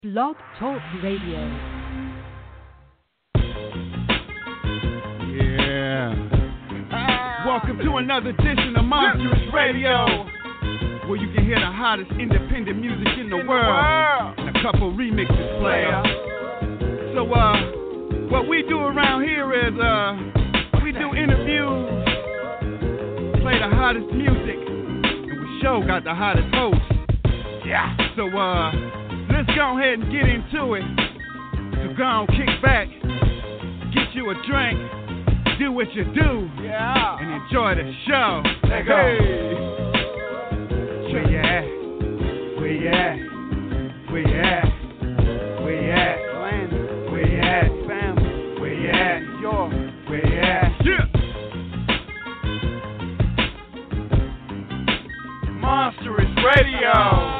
Blog Talk Radio. Yeah. Welcome to another edition of Monstrous Radio, where you can hear the hottest independent music in the world and a couple remixes player. So, what we do around here is, we do interviews, play the hottest music, and we sure got the hottest host. Yeah. So, let's go ahead and get into it. So go on, kick back, get you a drink, do what you do, and enjoy the show. Let's go. Where you at? Where you at? Where you at? Where you at? Where you at? Family. Where you at? Where you at? Yeah. Monstrous Radio.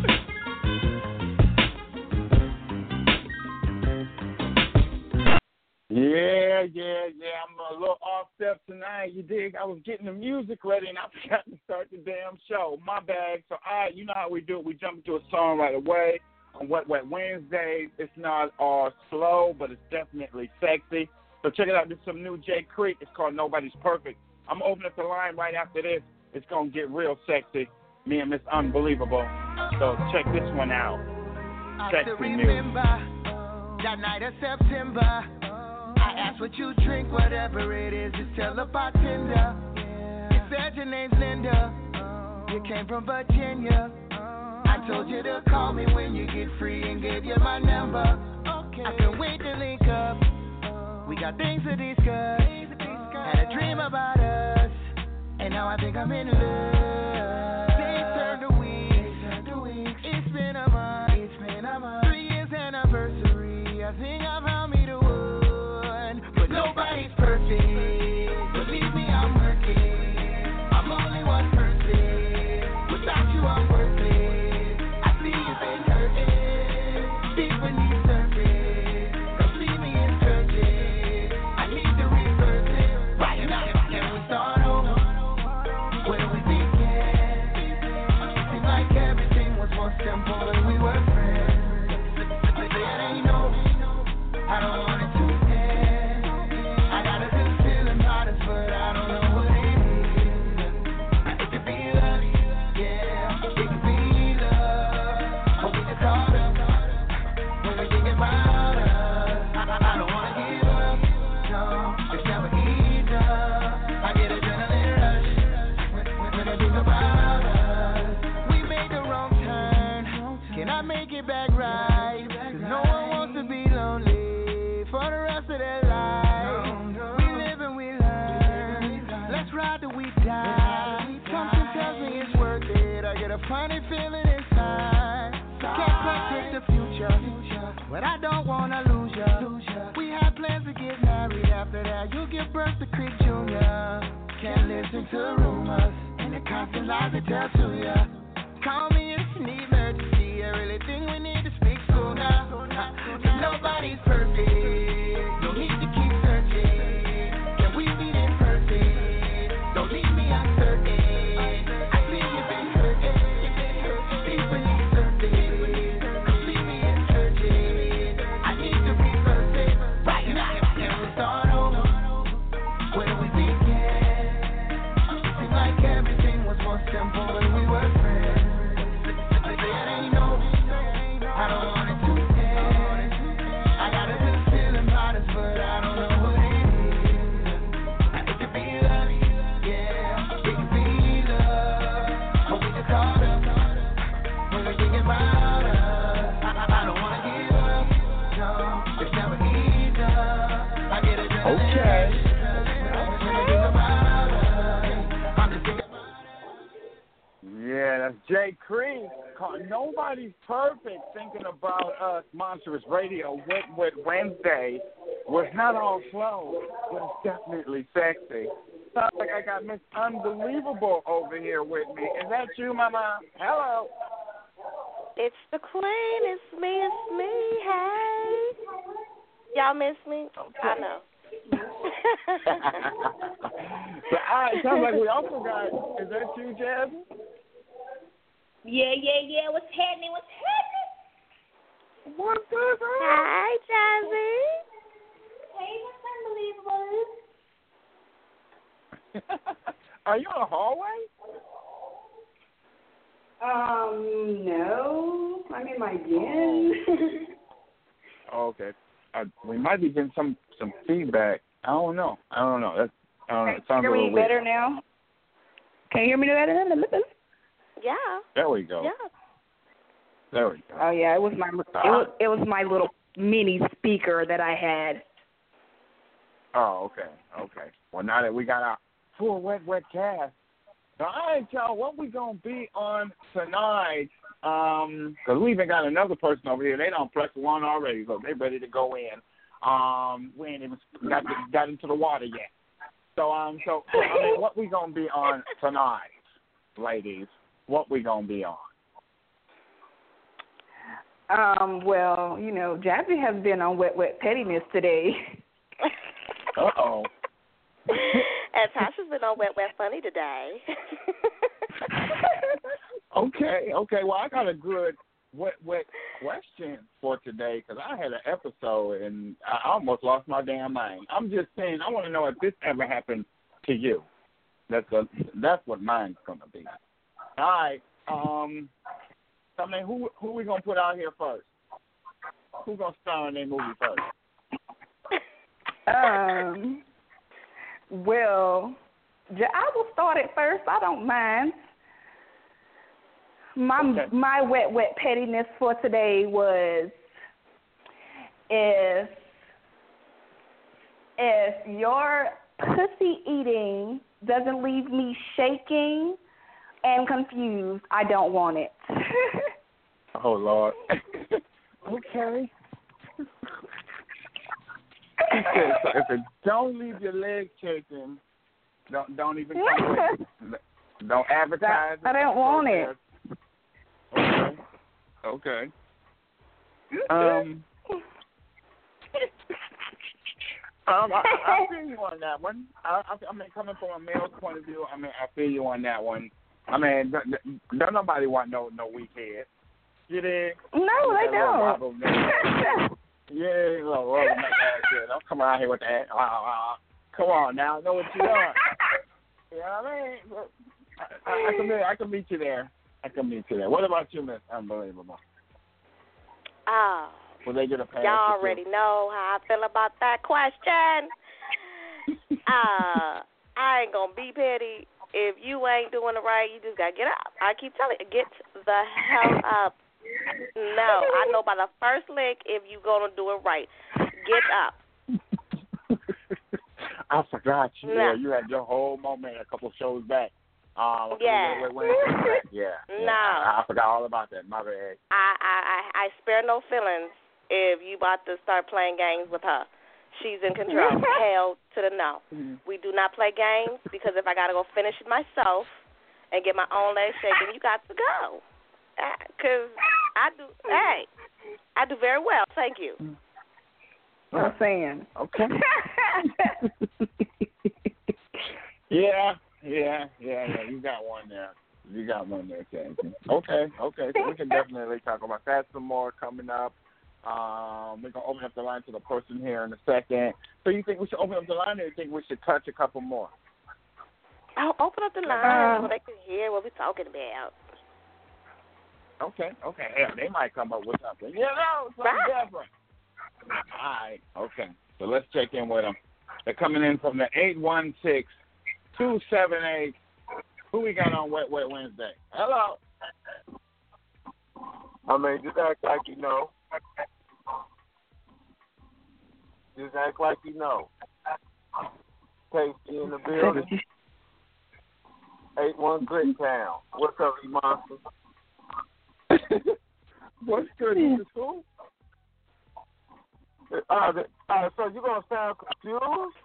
Yeah. I'm a little off step tonight. You dig? I was getting the music ready and I forgot to start the damn show. My bad. So, you know how we do it. We jump into a song right away on Wet Wednesday. It's not all slow, but it's definitely sexy. So check it out. This is some new Jay Creek. It's called Nobody's Perfect. I'm going to open up the line right after this. It's going to get real sexy. Me and Miss Unbelievable. So check this one out. Sexy news. That night of September, I asked what you drink, whatever it is, just tell the bartender. You said your name's Linda, you came from Virginia. I told you to call me when you get free and gave you my number. I can't wait to link up, we got things to discuss. Had a dream about us, and now I think I'm in love. Days turn to weeks, it's been a month, 3 years anniversary. I think I've found me the one, but nobody's perfect. Believe me, I'm working. I'm only one person. Without you, I'm worthless. I see you've been hurting deep beneath the surface. Come see me in churches. I need to reverse it. Right now, can we start over? Where we began? It seemed like everything was more simple when we were friends. I don't want it to end. I got a good feeling about it, but I don't know what it is. It could be love, yeah. It could be love. But we just caught up when we think about us. I don't want to give up, no. It's never easy. I get adrenaline rush when I think about us. We made the wrong turn. Can I make it back right? 'Cause no one wants to be lonely for the rest of their life. We live and we learn. Let's ride till we die. Something tells me it's worth it. I get a funny feeling inside. Can't predict the future, but I don't wanna lose ya. We had plans to get married. After that, you'll give birth to Creek Jr. Can't listen to rumors and the constant lies they tell to ya. Call me if you need emergency. I really think we need to speak sooner. Nobody's perfect. No need to keep searching. Can we meet in person? Don't leave me uncertain. I see you've been hurting deep beneath the surface. Come see me in churches. I need to reverse it. Right now, can we start over? Where do we begin? It seemed like everything was more simple when we were friends. There ain't no, I don't want it to end. I got a good feeling about us, but I don't know what it is. It could be love, yeah. It could be love. But we just caught up when we think about us. I don't want to give up, no. It's never easy. I get a Okay. when I think about us. I'm just thinking about us. Yeah, that's Jay Creek. Nobody's perfect. Thinking about us, Monstrous Radio, Wet Wednesday. We're not all slow, but it's definitely sexy. Sounds like I got Miss Unbelievable over here with me. Is that you, Mama? Hello. It's the Queen. It's me. Hey. Y'all miss me? I know. So, it sounds like we also got, is that you, Jasmine? Yeah. What's happening? What's good, girl? Hi, Jazzy. Hey, that's unbelievable. Are you in the hallway? No. I'm in my den. Oh, okay. We might be getting some feedback. I don't know. That's it sounds a Hear little me weird. better now? Can you hear me better? Yeah. There we go. Yeah. There we go. Oh yeah, it was my little mini speaker that I had. Oh, okay. Well, now that we got our full wet cast, now I ain't y'all what we gonna be on tonight. Cause we even got another person over here. They don't press one already, so they ready to go in. We ain't even got into the water yet. So I mean, what we gonna be on tonight, ladies? What we gonna be on? Well, Jazzy has been on Wet Pettiness today. Uh-oh. And Tasha's been on Wet Funny today. Okay. Well, I got a good wet question for today because I had an episode and I almost lost my damn mind. I'm just saying, I want to know if this ever happened to you. That's what mine's gonna be. All right. I mean, who we gonna put out here first? Who gonna star in that movie first? Well, I will start it first. I don't mind. My wet pettiness for today was if your pussy eating doesn't leave me shaking and confused, I don't want it. Oh Lord. Okay. He said, so if it don't leave your legs shaking, don't even come with it. Don't advertise it. I don't want it. Okay. I feel you on that one. I mean, coming from a male's point of view, I mean, I feel you on that one. I mean, don't nobody want no weak head. You dig? No, they don't. Yeah, don't come around here with that. Come on now, I know what you're doing. You know what I mean? I can meet you there. What about you, Miss Unbelievable? Will they get a pass? Y'all already know how I feel about that question. I ain't gonna be petty. If you ain't doing it right, you just gotta get up. I keep telling you, get the hell up. No, I know by the first lick if you gonna do it right. Get up. I forgot you. No. Yeah, you had your whole moment a couple shows back. Yeah. Yeah. No. I forgot all about that. My bad. I spare no feelings if you about to start playing games with her. She's in control. Hell to the no. Mm-hmm. We do not play games because if I got to go finish it myself and get my own legs shaking, you got to go. Because I do very well. Thank you. I'm saying. Okay. Yeah. You got one there, Casey. Okay. So we can definitely talk about that some more coming up. We're going to open up the line to the person here in a second. So you think we should open up the line or you think we should touch a couple more? I'll open up the line so they can hear what we're talking about. Okay. Yeah, they might come up with something. Something different. All right. Okay. So let's check in with them. They're coming in from the 816-278. Who we got on Wet Wednesday? Hello. I mean, just act like you know. Just act like you know. Tasty in the building. 81 Grit Town. What's up, you monsters? What's good? This is who? So you gonna sound confused?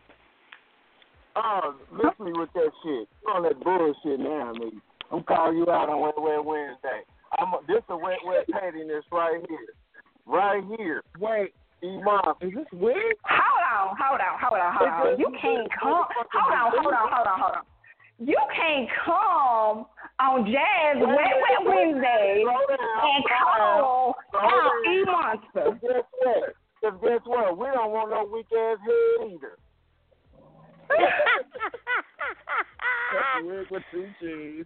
Miss me with that shit. You on that bullshit now, nigga. I'm calling you out on Wet Wednesday. This a wet pettiness right here. Right here. Wait. E-Monster. Is this weird? Hold on. You can't come. Hold on. You can't come on Jazz Wet Wet Wednesday and call out E-Monster. Guess what? We don't want no weak ass head either. That's weird with 2 G's.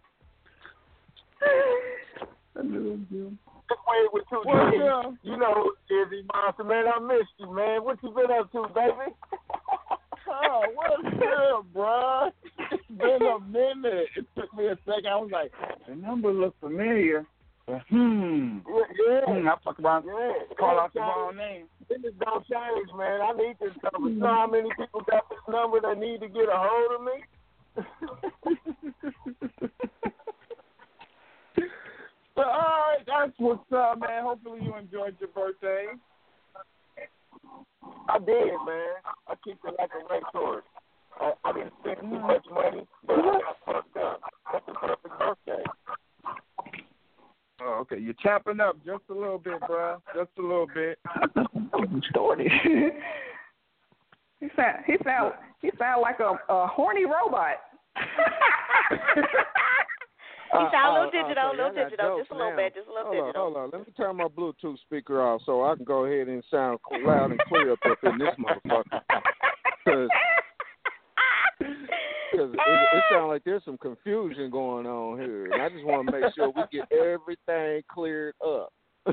I knew it was you. Wait with 2 G's. You know, Izzy Monster, man, I missed you, man. What you been up to, baby? Oh, what's good, bro? It's been a minute. It took me a second. I was like, the number looks familiar. But, I fuck around. Call out the wrong name. This don't change, man. I need this number. You know how many people got this number that need to get a hold of me? But, all right, that's what's up, man. Hopefully you enjoyed your birthday. I did, man. I keep it like a racehorse. I didn't spend too much money, but I got fucked up. That's the perfect birthday. Oh, okay. You're chopping up just a little bit, bro. Just a little bit. Distorted. He sound like a horny robot. He sound a little digital, just a little bit, digital. Hold on. Let me turn my Bluetooth speaker off so I can go ahead and sound loud and clear up in this motherfucker. Because it sounds like there's some confusion going on here, and I just want to make sure we get everything cleared up.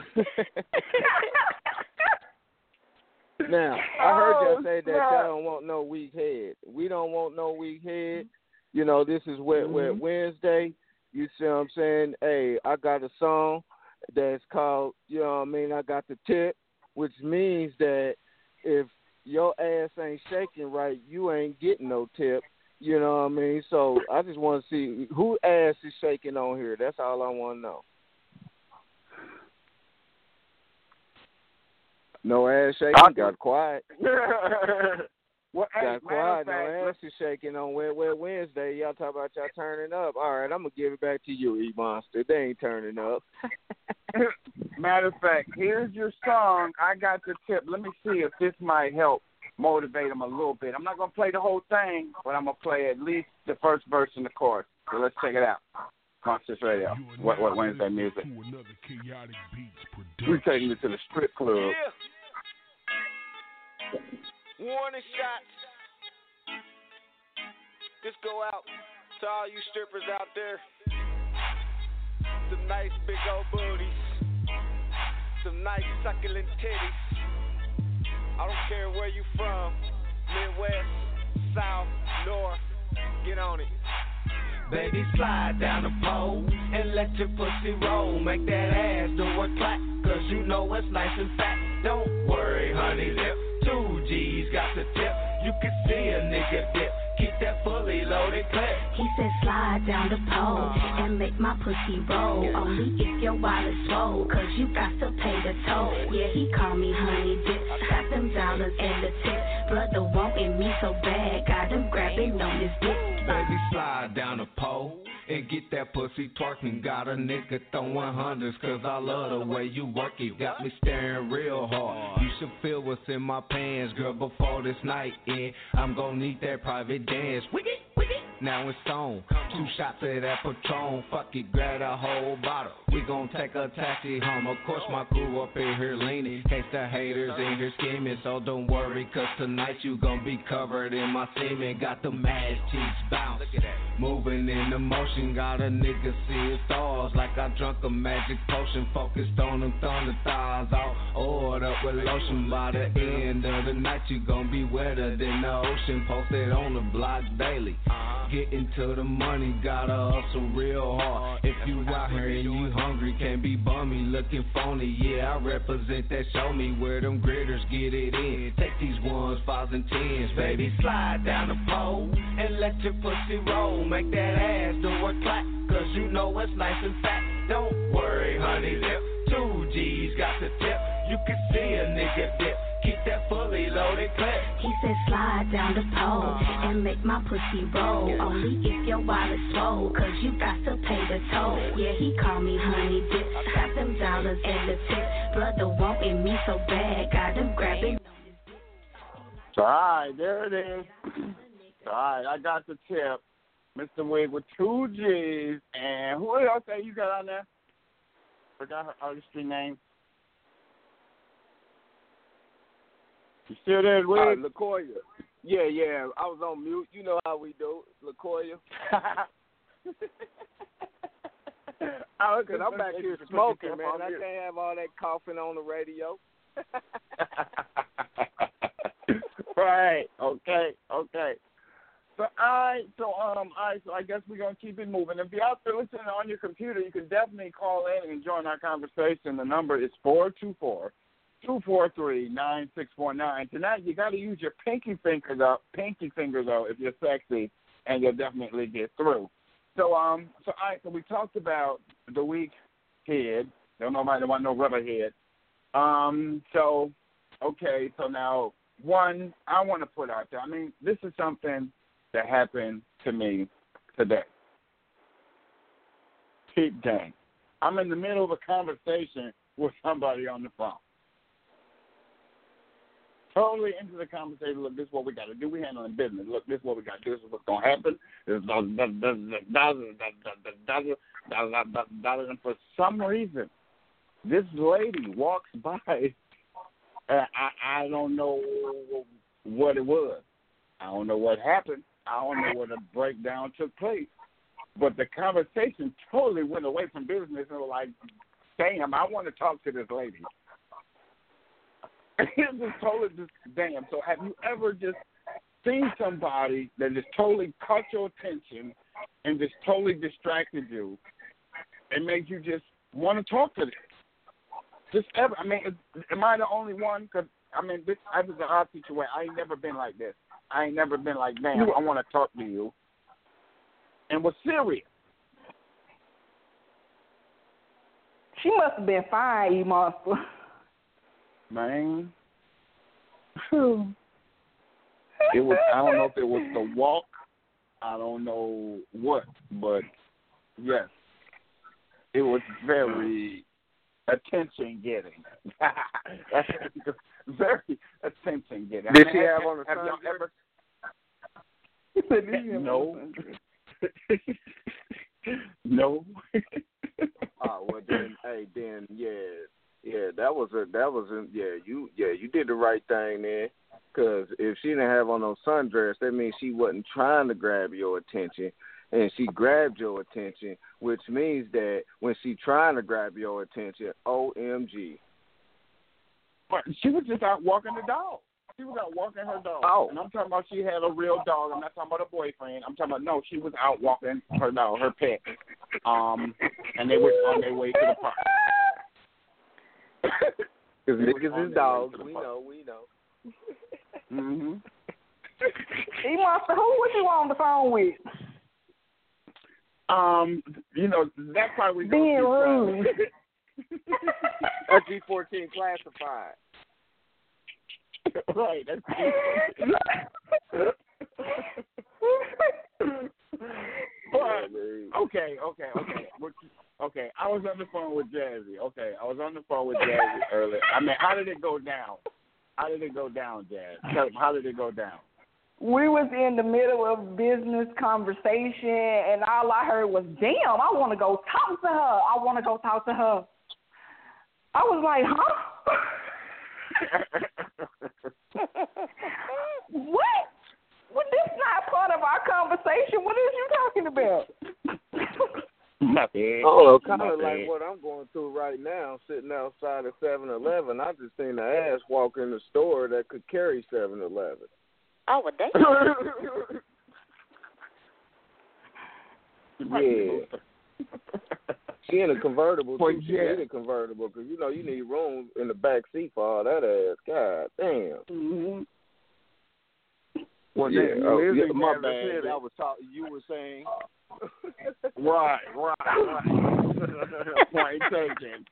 Now, I heard y'all say that y'all don't want no weak head. We don't want no weak head. You know, this is Wet Wednesday. You see what I'm saying? Hey, I got a song that's called, you know what I mean, I got the tip, which means that if your ass ain't shaking right, you ain't getting no tip. You know what I mean? So I just want to see who ass is shaking on here. That's all I want to know. No ass shaking? Got quiet. Well, got quiet. No ass is shaking on Wet Wednesday. Y'all talk about y'all turning up. All right, I'm going to give it back to you, E-Monster. They ain't turning up. Matter of fact, here's your song. I got the tip. Let me see if this might help motivate them a little bit. I'm not going to play the whole thing, but I'm going to play at least the first verse in the chorus. So let's check it out. Monsters Radio. What Wednesday music. We're taking it to the strip club. Yeah. Warning shots. This go out to all you strippers out there. Some nice big old booties. Some nice succulent titties. I don't care where you from. Midwest, South, North. Get on it. Baby, slide down the pole and let your pussy roll. Make that ass do a clap, cause you know it's nice and fat. Don't worry, honey dip. 2 G's got the tip. You can see a nigga dip. Keep that fully loaded clip. He said slide down the pole and make my pussy roll. Only if your wallet's swole, cause you got to pay the toll. Yeah, he call me honey dip. Got them dollars and the tip. Brother wanting me so bad, got him grabbing on his dick. Baby, slide down the pole and get that pussy twerking. Got a nigga throwing hundreds, cause I love the way you work it. Got me staring real hard. You should feel what's in my pants, girl, before this night end. I'm gonna need that private dance. Wiggy. Now it's on. 2 shots of that Patron. Fuck it, grab a whole bottle. We gon' take a taxi home. Of course my crew up in here leaning. Case the haters in here scheming. So don't worry, cause tonight you gon' be covered in my semen. Got the ass cheeks bounce. Moving in the motion. Got a nigga see his stars. Like I drunk a magic potion. Focused on them thunder thighs. All oiled up with lotion. By the end of the night you gon' be wetter than the ocean. Posted on the block daily. Getting to the money, gotta hustle real hard. If you out here and you hungry, can't be bummy, looking phony. Yeah, I represent that, show me where them gritters get it in. Take these 1s, 5s, and 10s, baby, slide down the pole and let your pussy roll. Make that ass do a clap, cause you know it's nice and fat. Don't worry, honey dip, 2 G's got the tip. You can see a nigga dip. Keep that fully loaded clip. He said slide down the pole and make my pussy roll. Only if your wallet's swole, cause you got to pay the toll. Yeah, he call me honey dip. Got them dollars and the tip. Brother wanting me so bad, got him grabbing. Alright, there it is. Alright, I got the tip. Mr. Wig with 2 G's. And who else that you got on there? Forgot her artistry name. You still there, Wig? LaCoya. Yeah. I was on mute. You know how we do. LaCoya. Because I'm back here smoking, man. I can't have all that coughing on the radio. Right. Okay. So I guess we're gonna keep it moving. If you're out there listening on your computer, you can definitely call in and join our conversation. The number is 424-243-9649. Tonight you got to use your pinky fingers out if you're sexy, and you'll definitely get through. So we talked about the weak head. Don't nobody want no rubber head. So now one I want to put out there. I mean, this is something that happened to me today. Peep gang. I'm in the middle of a conversation with somebody on the phone. Totally into the conversation. Look, this is what we got to do. We handling business. Look, this is what we got to do. This is what's going to happen. And for some reason, this lady walks by. I don't know what it was. I don't know what happened. I don't know where the breakdown took place. But the conversation totally went away from business and was like, damn, I want to talk to this lady. It was totally just damn. So have you ever just seen somebody that just totally caught your attention and just totally distracted you and made you just want to talk to them? Just ever. I mean, am I the only one? Because, I mean, this is an odd situation. I ain't never been like this. I ain't never been like, damn, I want to talk to you. And was serious. She must have been fine, you monster. Man. It was. I don't know if it was the walk. I don't know what, but yes, it was very attention-getting. Very attention-getting. Did she have on a sundress? No. No. Oh well, then you did the right thing there. Because if she didn't have on no sundress, that means she wasn't trying to grab your attention, and she grabbed your attention, which means that when she trying to grab your attention, OMG. But she was just out walking the dog. She was out walking her dog. Oh. And I'm talking about she had a real dog. I'm not talking about a boyfriend. I'm talking about, no, she was out walking her dog, her pet. And they were on their way to the park. Because niggas is dogs. We know. Mm-hmm. He wants to, who was you on the phone with? That's why we being rude. A G14 classified. Right. Okay. I was on the phone with Jazzy. Earlier. I mean, how did it go down? Jazz? How did it go down? We was in the middle of business conversation, and all I heard was, damn, I want to go talk to her. I was like, huh? What? Well, this is not part of our conversation. What is you talking about? Nothing. Oh, kind of like what I'm going through right now, sitting outside of 7-Eleven. I just seen an ass walk in the store that could carry 7-Eleven. Oh, well, damn. Yeah. She in a convertible, too. She need a convertible because, you need room in the back seat for all that ass. God damn. Mm-hmm. Well, my bad. I was talking. You were saying. Right. Point taken.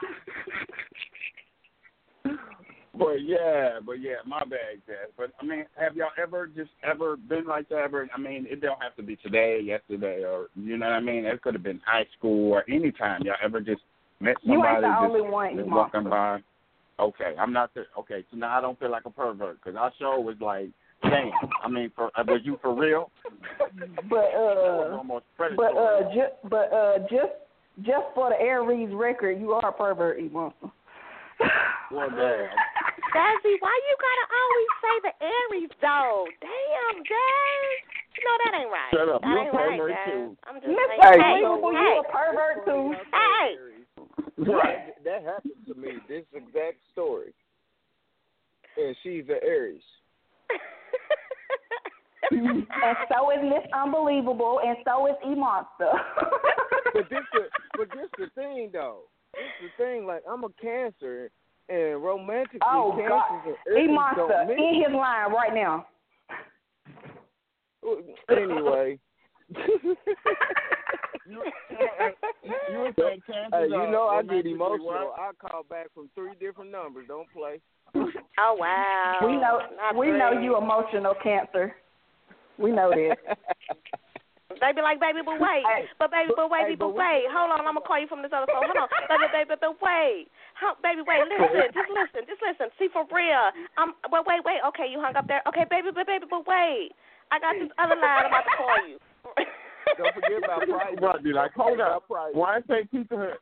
But yeah, my bad, Jazz. But I mean, have y'all ever been like that? I mean, it don't have to be today, yesterday, or you know what I mean. It could have been high school or any time. Y'all ever just met somebody you ain't the only one, just walking by? Okay, I'm not there. Okay, so now I don't feel like a pervert because our show was like Damn. I mean, was you for real? But almost predatory. just for the Aries record, you are a pervert, E-Monster. Well, damn. Jazzy, why you gotta always say the Aries though? Damn, Jazz. No, that ain't right. Shut up. That You're a ain't right, pervert Jazz. too. I'm just Mr. saying. Unbelievable, you a pervert too. Hey. Right. That happened to me. This exact story. And she's an Aries. And so is Miss Unbelievable, and so is E-Monster. But this the thing though. This the thing. Like I'm a Cancer, and romantically, Cancers God. and Aries E-Monster, don't mix. in his line right now. Anyway. You were saying Kansas. Hey, you know I get romantically emotional. what? I call back from 3 different numbers. Don't play. Oh wow. We know you emotional Cancer. We know this. They be like, baby, but wait. But wait. Hold on, I'm going to call you from this other phone. Hold on. Baby, but wait. Baby, wait, listen. Just listen. See, for real. But wait. Okay, you hung up there. Okay, baby, but wait. I got this other line I'm about to call you. Don't forget about price. Right, be like, hold up. Why I say Pizza Hut?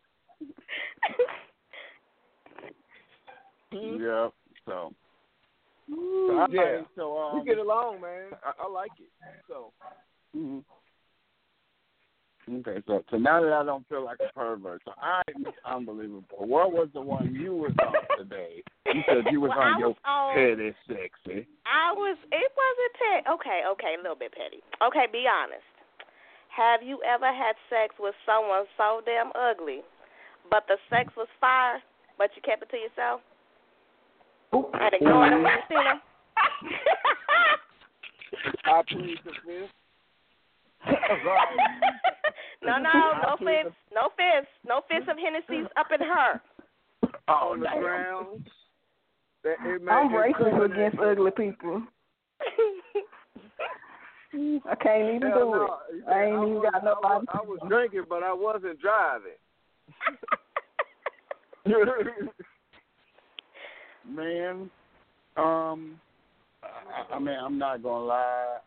Yeah, so. Yeah. So, we get along, man. I like it. So. Mm-hmm. Okay, so now that I don't feel like a pervert, so I'm unbelievable. What was the one you was on today? You said you was on your petty sexy. It wasn't petty. Okay, a little bit petty. Okay, be honest. Have you ever had sex with someone so damn ugly, but the sex was fire, but you kept it to yourself? And ignored them when you seen them? I plead the fifth. No fist of Hennessy's up in her. On the ground. I'm racist against ugly people. I can't even do it. I ain't even got nobody. I was drinking, but I wasn't driving. Man, I mean, I'm not gonna lie.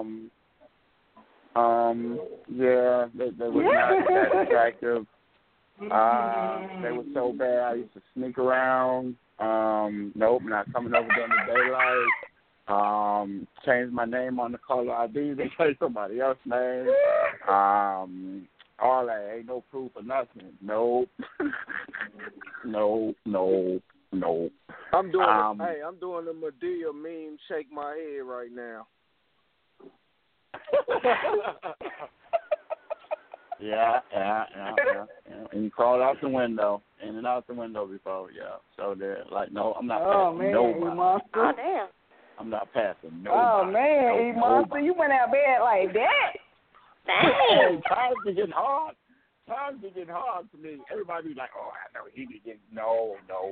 Yeah, they were not that attractive. They were so bad. I used to sneak around. Nope, not coming over during the daylight. Changed my name on the caller ID. They say somebody else's name. All that. Ain't no proof or nothing. Nope. No. I'm doing the Madea meme. Shake my head right now. Yeah. And you crawled out the window, in and out the window before, yeah. So they're like, no, I'm not passing nobody. E-Monster. Oh, damn. I'm not passing nobody. Oh, man, E-Monster, you went out of bed like that? Dang. Times be getting hard. For me. Everybody be like, oh, I know he be getting, no.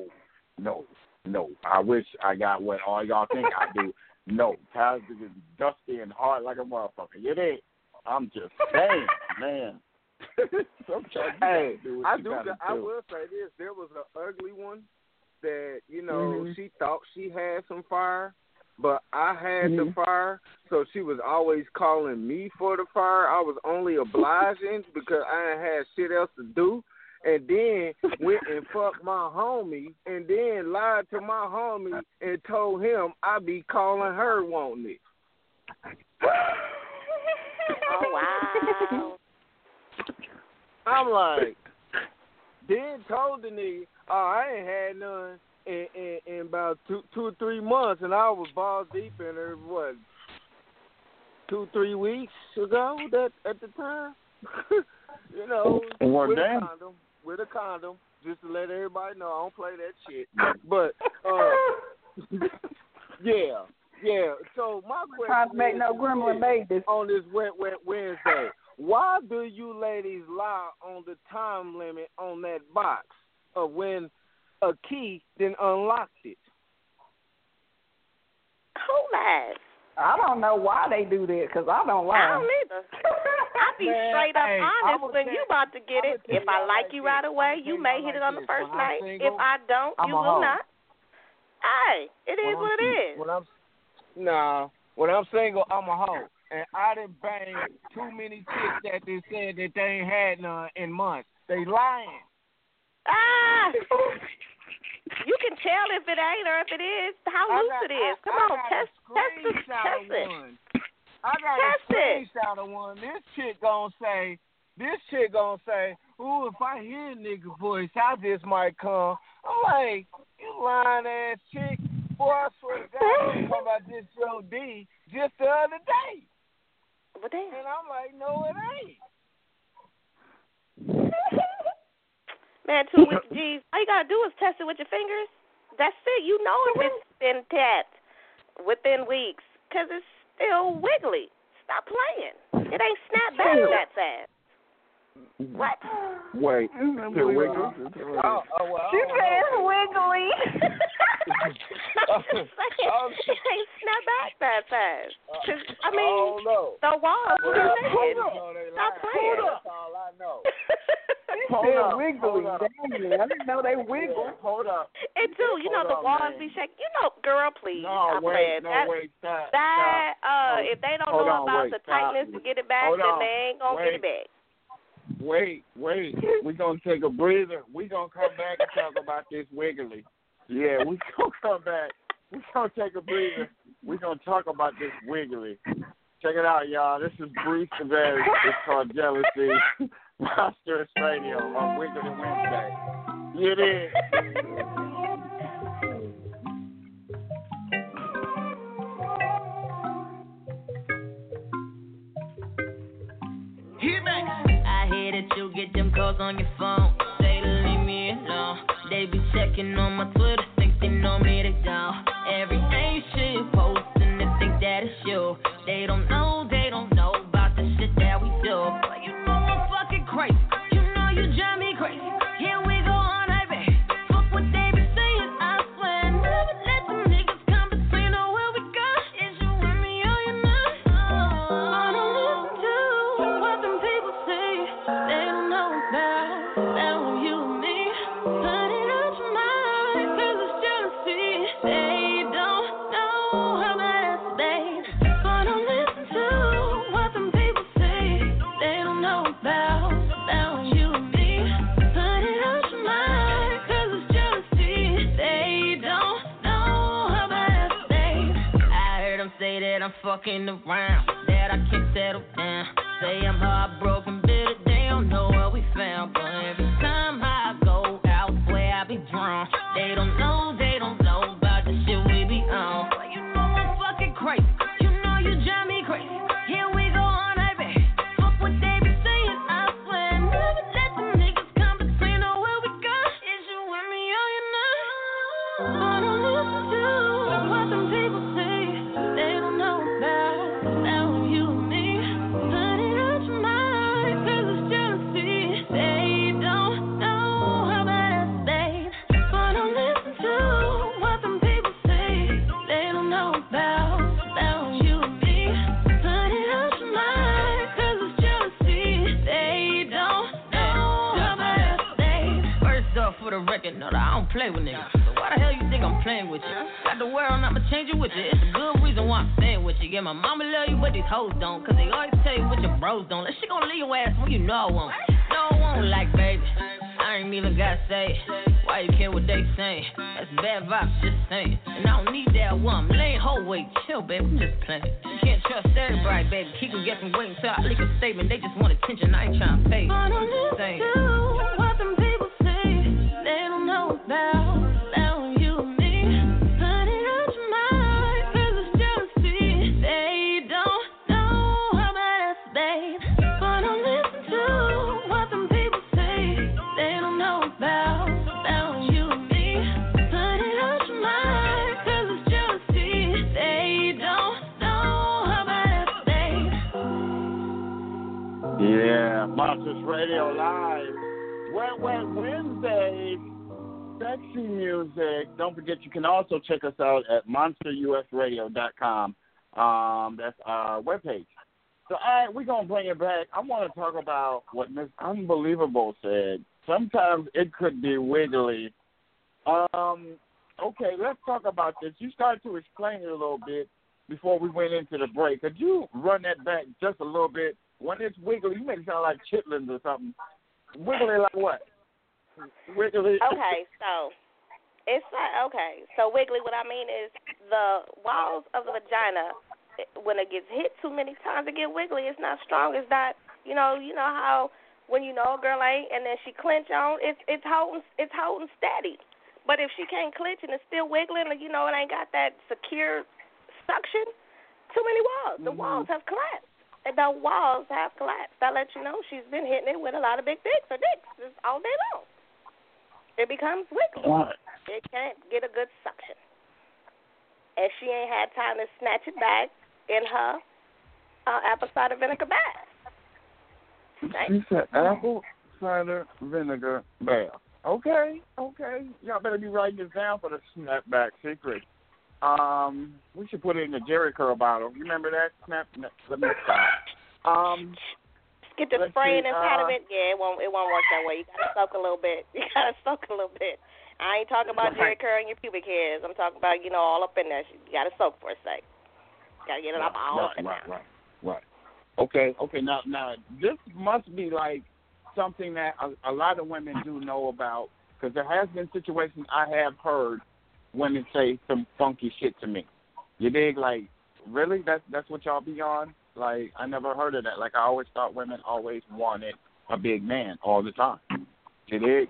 I wish I got what all y'all think I do. No, times be getting dusty and hard like a motherfucker. You dig? I'm just saying, man. Hey, I will say this. There was an ugly one that, she thought she had some fire, but I had the fire, so she was always calling me for the fire. I was only obliging because I ain't had shit else to do, and then went and fucked my homie, and then lied to my homie and told him I be calling her wanting it. Oh, wow. I'm like, then told the nigga, I ain't had none in about two or 3 months, and I was balls deep in her, 2-3 weeks ago that at the time. With a condom, just to let everybody know I don't play that shit. But, yeah. So my question make no gremlin babies on this wet Wednesday. Why do you ladies lie on the time limit on that box of when a key then unlocked it? Who lies? I don't know why they do that, because I don't lie. I don't either. I be straight up honest when you about to get it. If I like you right away, you may hit it on the first night. If I don't, you will not. Hey, it is what it is. When I'm single, I'm a hoe. And I done banged too many chicks that they said that they ain't had none in months. They lying. Ah! You can tell if it ain't or if it is, how loose it is. Come on, test it. I got a screenshot of one. This chick gonna say, ooh, if I hear a nigga voice, I just might come. I'm like, you lying ass chick. Boy, I swear to God, you talking about this Joe D just the other day. Well, damn. And I'm like, no, it ain't. Man, 2 weeks, geez. All you gotta do is test it with your fingers. That's it. You know if it's been tapped within weeks, 'cause it's still wiggly. Stop playing. It ain't snapped back that fast. What? Wait. She said wiggly. It ain't snapped back that fast. 'Cause, I mean, the walls were naked. Stop playing. That's all I know. They're wiggly. Damn, I didn't know they wiggle. Hold up. And two, you know the walls be shaking. You know, girl, please. No, wait, stop. If they don't know about the tightness to get it back, then they ain't gonna get it back. Wait. We're going to take a breather. We're going to come back and talk about this wiggly. Yeah, we're going to come back. We're going to take a breather. We're going to talk about this wiggly. Check it out, y'all. This is Bruce Tavares. It's called Jealousy. Monsters Radio on Wiggly Wednesday. It is. I hear that you get them calls on your phone. Say to leave me alone. They be checking on my Twitter, think they know me, they don't. Everything you shit posting, they think that it's you. They don't know about the shit that we do. But you know I'm fucking crazy. You know you drive me crazy. Here we go all night, baby. Fuck what they be saying, I swear. Never let them niggas come between or where we go. Is you with me or you not? I don't listen to what them people say. They don't know about you and me. Put it out your mind, 'cause it's jealousy. They don't know how bad it's babe. But don't listen to what them people say. They don't know about you and me. Put it out your mind, 'cause it's jealousy. They don't know how bad it's babe. I heard them say that I'm fucking around, that I can't settle down. Say I'm heartbroken, bitter, they don't know what we found. But every time I go out, swear I be drunk. They don't know about the shit we be on. But you know I'm fucking crazy. You know you drive me crazy. Here we go all night, baby. Fuck what they be saying, I swear. Never let them niggas come between or where we go. Is you with me or you not? I don't listen to what them people say. They don't know about you and me. Put it out your mind, 'cause it's jealousy. They don't know how bad it's babe. But don't listen to what them people say. They don't know about you and me. Put it out your mind, 'cause it's jealousy. They don't know how bad it's babe. First off, for the record, no, I don't play with niggas. So why the hell you think I'm playing with you? Got the world, I'ma change it with you. It's a good reason why I'm staying with you. Yeah, my mama love you, but these hoes don't. 'Cause they always tell you what your bros don't. That shit gon' leave your ass when you know I won't. No, I won't like, baby. I ain't even gotta say it. Why you care what they saying? That's bad vibes, just saying. And I don't need that one. Lane whole weight, chill, baby, I'm just playing. You can't trust everybody, baby. Keep them guessing, wait until I leak a statement. They just want attention, I ain't trying to pay. I don't listen to what them people say. They don't know about you and me. Put it out your mind, 'cause it's jealousy. They don't know how bad it's babe. But don't listen to what them people say. They don't know about you and me. Put it out your mind, 'cause it's jealousy. They don't know how bad it's babe. Yeah, Monsters Radio Live. Wet Wednesday. Sexy music. Don't forget, you can also check us out at monsterusradio.com. That's our webpage. So, all right, we're going to bring it back. I want to talk about what Miss Unbelievable said. Sometimes it could be wiggly. Okay, let's talk about this. You started to explain it a little bit. before we went into the break. Could you run that back just a little bit? When it's wiggly, you make it sound like chitlins or something. Wiggly like what? Wiggly. Okay, so it's like, so wiggly. What I mean is the walls of the vagina. When it gets hit too many times, it get wiggly. It's not strong. It's not. You know how when you know a girl ain't, and then she clench on. It's holding steady. But if she can't clench and it's still wiggling, it ain't got that secure suction. Too many walls. The walls have collapsed. The walls have collapsed. That lets you know she's been hitting it with a lot of big dicks or dicks just all day long. It becomes wiggly. It can't get a good suction. And she ain't had time to snatch it back in her apple cider vinegar bath. She said apple cider vinegar bath. Okay. Y'all better be writing this down for the snapback secret. We should put it in the Jerry curl bottle. You remember that? Let me stop. Get the spraying inside of it. Yeah, it won't work that way. You gotta soak a little bit. I ain't talking about Jerry curl and your pubic hairs. I'm talking about all up in there. You gotta soak for a sec. Gotta get it up all up in there. Right. Okay. Now this must be like something that a lot of women do know about, because there has been situations I have heard women say some funky shit to me. You dig? Like, really? That's what y'all be on? Like, I never heard of that. Like, I always thought women always wanted a big man all the time. You dig?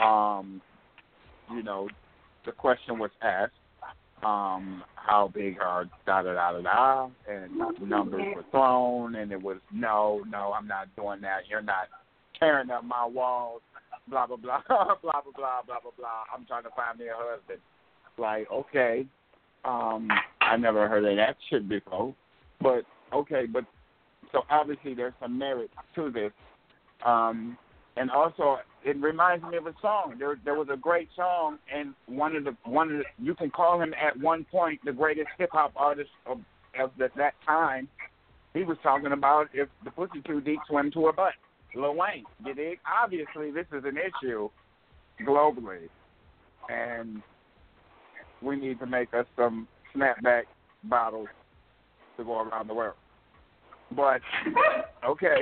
The question was asked, how big are da-da-da-da-da, and numbers were thrown, and it was, no, I'm not doing that. You're not tearing up my walls, blah, blah, blah, blah, blah, blah, blah, blah, blah. I'm trying to find me a husband. Like, okay, I never heard of that shit before. But, okay, so obviously there's some merit to this. And also, it reminds me of a song. There was a great song, and one of the you can call him at one point the greatest hip hop artist of that time. He was talking about if the pussy too deep, swim to her butt. Lil Wayne. You dig? Obviously, this is an issue globally, and we need to make us some snapback bottles to go around the world. But okay.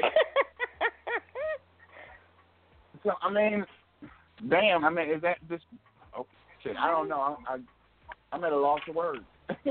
So, I mean, damn, is that just... Oh, shit, I don't know. I'm at a loss of words.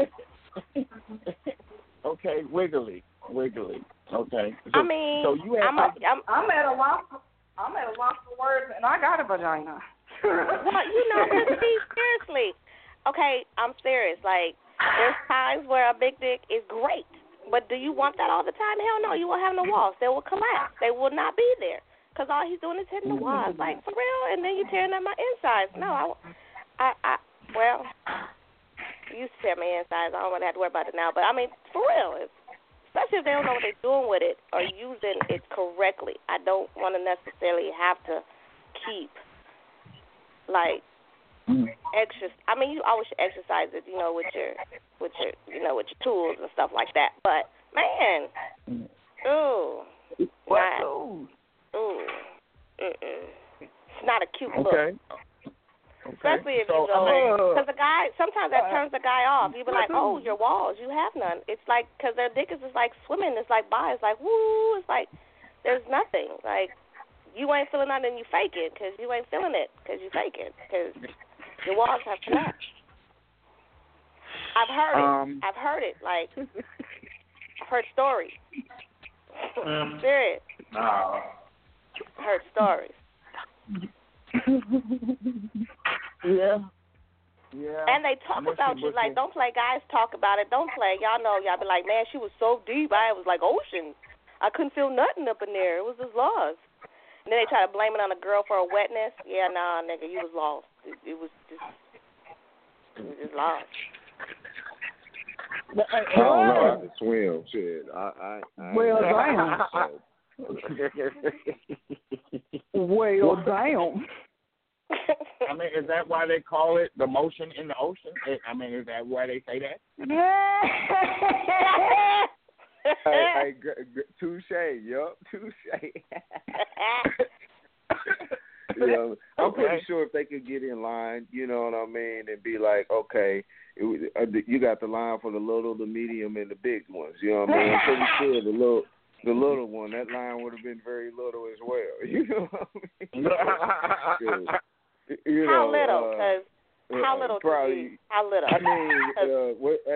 Okay, wiggly. Okay. So, I'm at a loss of words, and I got a vagina. Well, seriously. Okay, I'm serious. Like, there's times where a big dick is great, but do you want that all the time? Hell no, you won't have no walls. They will collapse. They will not be there. Because all he's doing is hitting the walls, like, for real, and then you're tearing up my insides. No, well, you used to tear my insides. I don't want to have to worry about it now. But, I mean, for real, especially if they don't know what they're doing with it or using it correctly. I don't want to necessarily have to keep, like, extra. I mean, you always should exercise it, with your tools and stuff like that. But, man, it's not a cute look. Okay. Especially if you go, because the guy, sometimes that turns the guy off. You be like, oh, your walls, you have none. It's like, because their dick is just like swimming. It's like, it's like, woo. It's like, there's nothing. Like, you ain't feeling nothing, you fake it, because you ain't feeling it, because you fake it, because your walls have collapsed. I've heard it. Like, I've heard stories. Serious. Heard stories. Yeah. And they talk about you. Like, don't play. Guys talk about it. Don't play. Y'all know. Y'all be like, man, she was so deep. I was like ocean. I couldn't feel nothing up in there. It was just lost. And then they try to blame it on a girl for a wetness. Yeah, nah, nigga, you was lost. It was just lost. I don't know how to swim. Shit. Well, damn. Well, damn. I mean, is that why they call it the motion in the ocean? I mean, is that why they say that? Touche, yup, touche. I'm pretty sure if they could get in line, you know what I mean, and be like, okay, you got the line for the little, the medium, and the big ones. You know what I mean? I'm pretty sure the little one, that line would have been very little as well. You know what I mean? How little? Because how little? Probably. How little? I mean,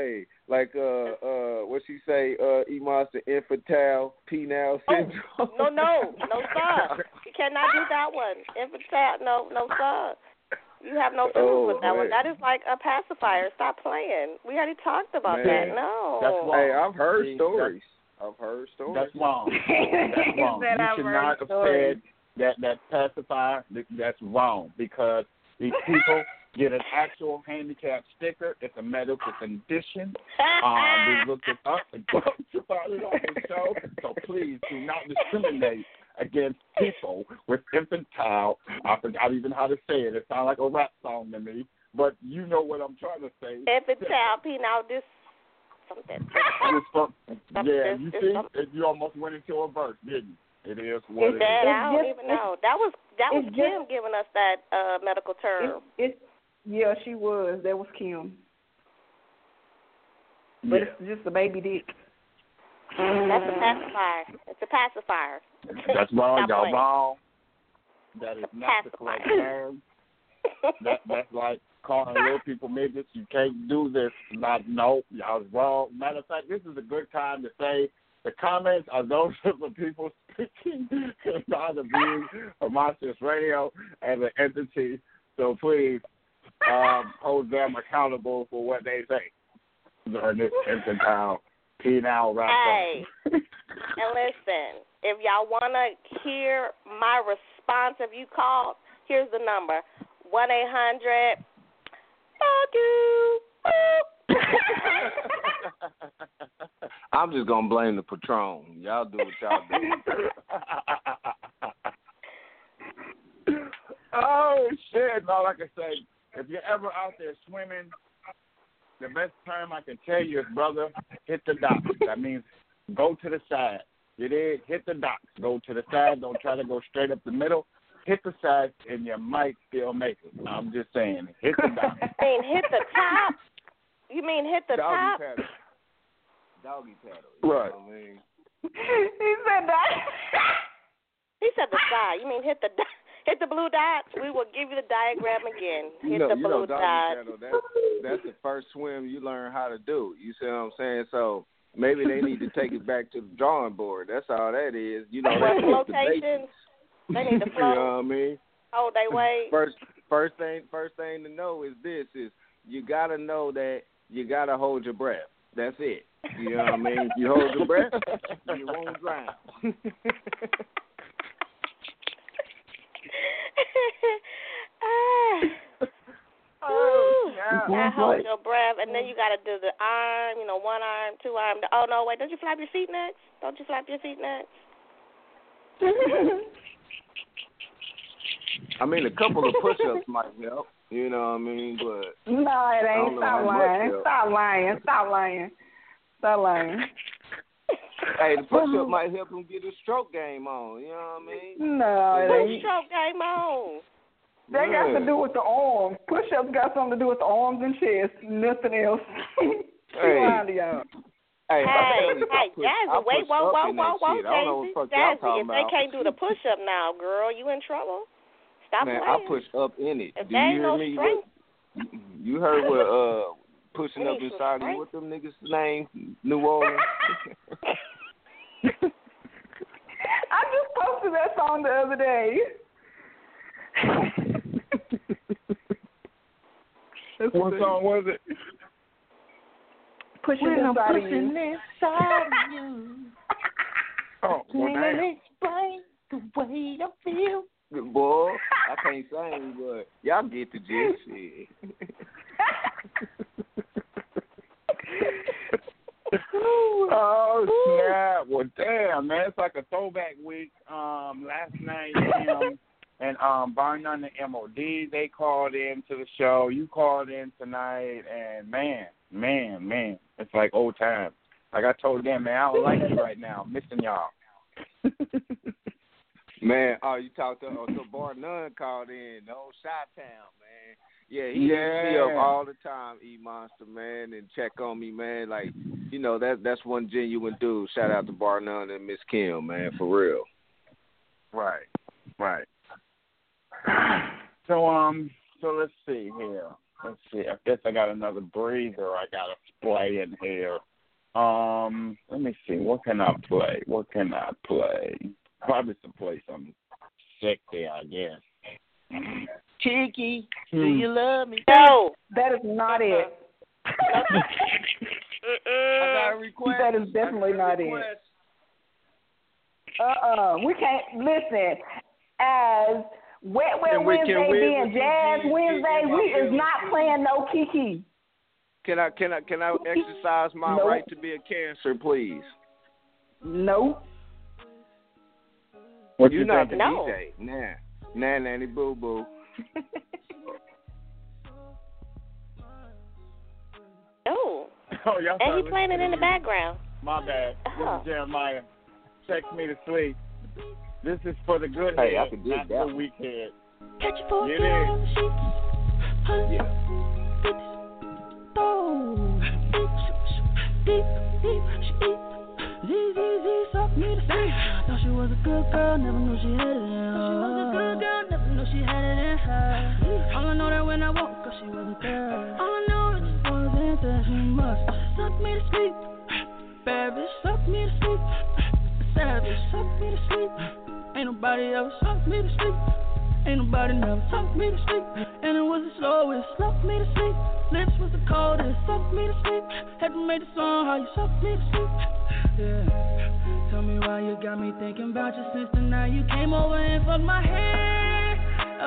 what she say? Emas the infantile penile syndrome. No, sir. You cannot do that one. Infantile, no, sir. You have no business with that one. That is like a pacifier. Stop playing. We already talked about that. No. That's wrong. Hey, I've heard stories. That's wrong. That's wrong. You should not have said that pacifier. That's wrong because these people get an actual handicap sticker. It's a medical condition. We looked it up and talked about it on the show. So please do not discriminate against people with infantile. I forgot even how to say it. It sounds like a rap song to me, but you know what I'm trying to say. Infantile penile something. Yeah, you see, you almost went into a verse, didn't you? It is what it is. I don't even know. That was Kim giving us that medical term. Yeah, she was. That was Kim. But it's just a baby dick. That's a pacifier. It's a pacifier. That's wrong. Y'all wrong. That is not the correct term. That's like calling little people midgets. You can't do this. No, y'all was wrong. Matter of fact, this is a good time to say the comments are those of the people speaking on the views of Monsters Radio as an entity. So please hold them accountable for what they say during this infantile penile rap. Hey, and listen, if y'all want to hear my response if you called, here's the number, 1-800 fuck you. I'm just going to blame the Patron. Y'all do what y'all do. Oh, shit. All I can say, if you're ever out there swimming, the best term I can tell you is, brother, hit the docks. That means go to the side. You did? Hit the docks. Go to the side. Don't try to go straight up the middle. Hit the side, and you might still make it. I'm just saying, hit the docks. I mean, hit the top? You mean hit the top? Doggy paddle. Right. Know what I mean? He said that. He said the side. You mean hit the blue dots? We will give you the diagram again. Hit the blue dots. That's the first swim you learn how to do. You see what I'm saying? So maybe they need to take it back to the drawing board. That's all that is. You know, flotations. They need to float. You know what I mean? Oh, they wait. First thing to know is this: is you gotta know that you gotta hold your breath. That's it. You know what I mean? If you hold your breath, you won't drown. I hold your breath, and then you got to do the arm, one arm, two arm. Oh, no, wait, don't you flap your feet next? I mean, a couple of push-ups might help, you know what I mean? But no, it ain't. Stop lying. Hey, the push-up might help him get his stroke game on, you know what I mean? No, it ain't. Stroke game on. That got to do with the arms. Push-ups got something to do with the arms and chest, nothing else. Hey, Jazzy, wait, whoa, Jazzy, if they can't do the push-up now, girl, you in trouble. Stop playing. I push up in it. If do you hear no me? Strength. You heard what pushing up inside of what them niggas name? New Orleans. I just posted that song the other day. What song was it? Pushing inside of you. Oh, well, damn. Explain the way I feel. Boy, I can't sing, but y'all get the gist. Shit. Oh, snap. Well, damn, man. It's like a throwback week. Last night, and bar none the MOD, they called in to the show. You called in tonight, and man, it's like old times. Like I told them, man, I don't like you right now. I'm missing y'all. Man, you talked to Bar None called in, the old Chi-Town, man. Yeah, he hits me up all the time, E-Monster, man, and check on me, man. Like, you know, that's one genuine dude. Shout out to Bar None and Miss Kim, man, for real. Right. So let's see here. Let's see. I guess I got another breather I got to play in here. Let me see. What can I play? Probably some play something sexy, I guess. Kiki, do you love me? No. That is not it. I got a request. That is definitely not it. We can't listen. As Wet Wednesday being Jazz Wednesday, we is not playing no Kiki. Can I exercise my right to be a Cancer, please? Nope. What You're you not the No. DJ. Nah, nanny boo boo. No. Oh, y'all And he thought playing it in the background. My bad. This Uh-huh. is Jeremiah. Text me to sleep. This is for the good Hey, I head, can dig not that. the weak head. Catch you for Get a in. on the sheets. Yeah. Suck me to sleep. Thought she was a good girl, never knew she had it in her. All I know that when I woke, cause she wasn't there. All I know is she wasn't there. She must suck me to sleep. Bad bitch, suck me to sleep. Savage, suck me to sleep. Ain't nobody ever suck me to sleep. Ain't nobody never sucked me to sleep. And it was the slowest, suck me to sleep. Lips was the coldest, suck me to sleep. Had to make the song how you suck me to sleep. Yeah. Tell me why you got me thinking about you since the night you came over and fucked my head.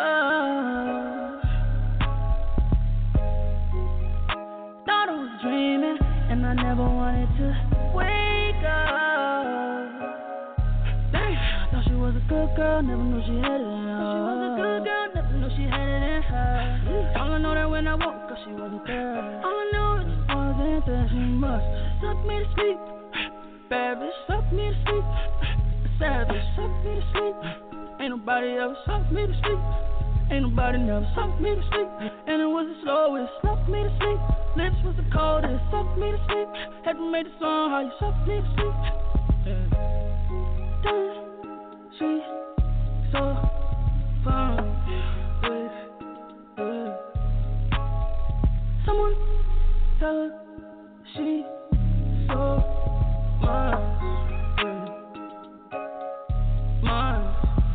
Thought I was dreaming, and I never wanted to wake up. Dang, I thought she was a good girl, never knew she had it in her. She was a good girl, never knew she had it in her. All I know that when I woke, cause she wasn't there. All I know is she wasn't there. She must suck me to sleep. Bad bitch, suck me to sleep. Savage, suck me to sleep. Ain't nobody ever sucked me to sleep. Ain't nobody never sucked me to sleep. And it was the slowest, suck me to sleep. Lips was the coldest, suck me to sleep. Had to make the song how you suck me to sleep. Yeah. She so fine with someone tell her she so mine with mine.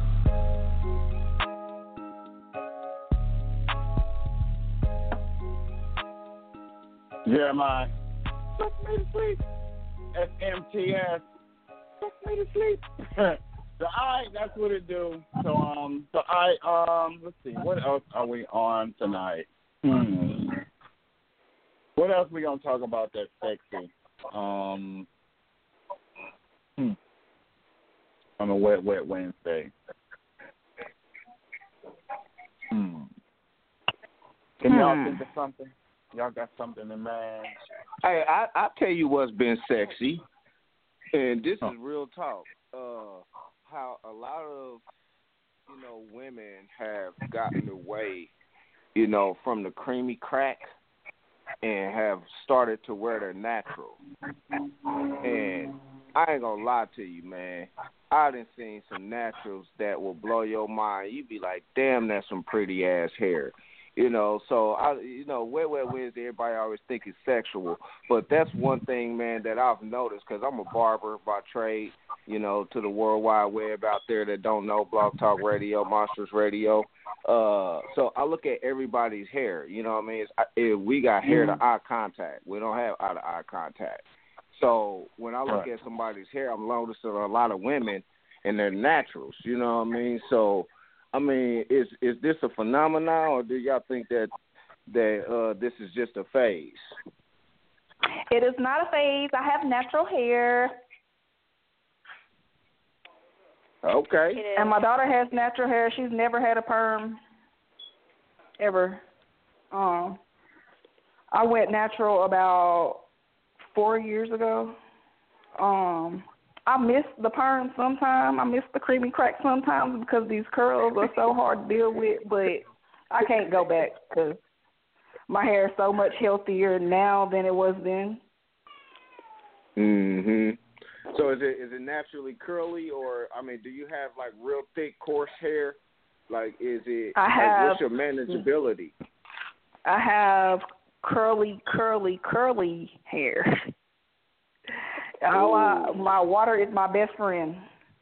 Jeremiah. Suck me to sleep. SMTS. Suck me to sleep. So that's what it do. So let's see, what else are we on tonight? What else we gonna talk about that's sexy? On a wet Wednesday. Can y'all think of something? Y'all got something in mind? Hey, I'll tell you what's been sexy, and this is real talk. How a lot of, women have gotten away, from the creamy crack and have started to wear their natural. And I ain't gonna lie to you, man. I done seen some naturals that will blow your mind. You be like, damn, that's some pretty ass hair. So Wet Wednesday, everybody always think it's sexual, but that's one thing, man, that I've noticed, because I'm a barber by trade, to the World Wide Web out there that don't know Blog Talk Radio, Monsters Radio. So I look at everybody's hair, you know what I mean? We got hair to eye contact. We don't have eye to eye contact. So when I look at somebody's hair, I'm noticing a lot of women and they're naturals, you know what I mean? So, I mean, is this a phenomenon, or do y'all think that this is just a phase? It is not a phase. I have natural hair. Okay. And my daughter has natural hair. She's never had a perm, ever. I went natural about 4 years ago. I miss the perm sometimes. I miss the creamy crack sometimes because these curls are so hard to deal with. But I can't go back because my hair is so much healthier now than it was then. Mhm. So is it naturally curly, or I mean, do you have like real thick, coarse hair? Like, is it? What's your manageability? I have curly hair. My water is my best friend.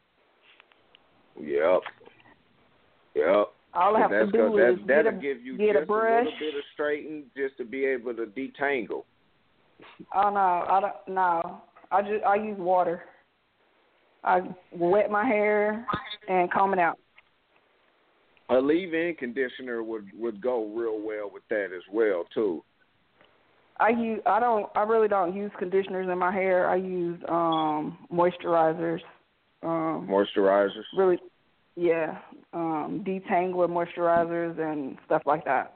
Yep. All I have to do is give you get just a brush. A little bit of straighten just to be able to detangle. Oh no, I don't. No, I use water. I wet my hair and comb it out. A leave-in conditioner would go real well with that as well too. I really don't use conditioners in my hair. I use moisturizers. Moisturizers. Really, yeah. Detangler moisturizers and stuff like that.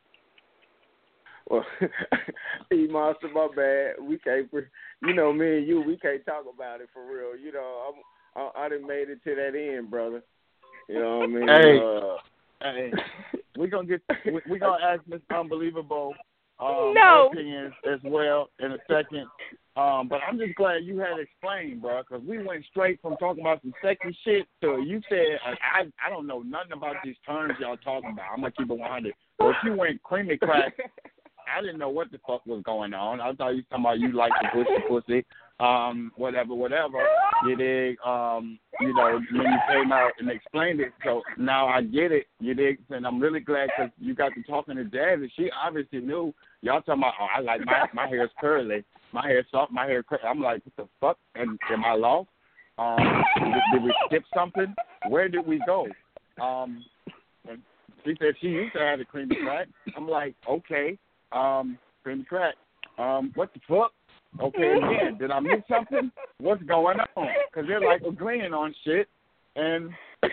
Well, E-Monster, my bad. We can't, me and you, we can't talk about it for real. I done made it to that end, brother. You know what I mean? Hey, we're gonna ask Miss Unbelievable No. her opinions as well in a second. But I'm just glad you had explained, bro, because we went straight from talking about some sexy shit to you said I don't know nothing about these terms y'all talking about. I'm gonna keep it 100. But if you went creamy crack, I didn't know what the fuck was going on. I thought you were talking about you like the pussy, whatever. You dig? When you came out and explained it, so now I get it. You dig? And I'm really glad because you got to talking to Jazz, and she obviously knew. Y'all talking about, I like my hair's curly, my hair's soft, my hair curly. I'm like, what the fuck? And am I lost? Did we skip something? Where did we go? And she said she used to have a creamy crack. I'm like, okay, creamy crack. What the fuck? Okay, again, did I miss something? What's going on? Because they're like agreeing on shit, and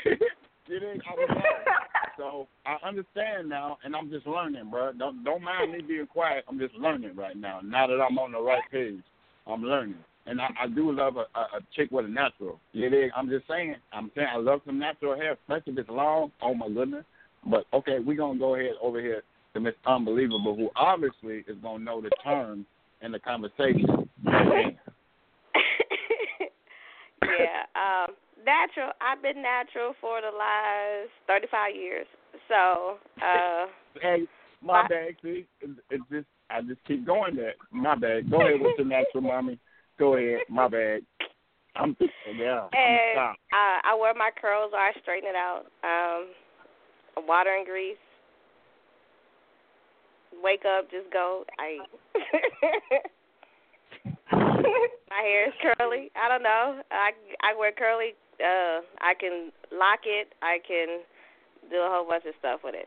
so I understand now, and I'm just learning, bro. Don't mind me being quiet. I'm just learning right now. Now that I'm on the right page, I'm learning, and I do love a chick with a natural. I'm just saying. I love some natural hair, especially if it's long. Oh my goodness. But okay, we're gonna go ahead over here to Miss Unbelievable, who obviously is gonna know the terms in the conversation. Yeah, natural. I've been natural for the last 35 years. So, hey, my bad. See, it's just I just keep going there. My bad. Go ahead with your natural, mommy. Go ahead. My bad. And I wear my curls or I straighten it out. Water and grease. Wake up, just go. My hair is curly. I don't know. I wear curly. I can lock it. I can do a whole bunch of stuff with it.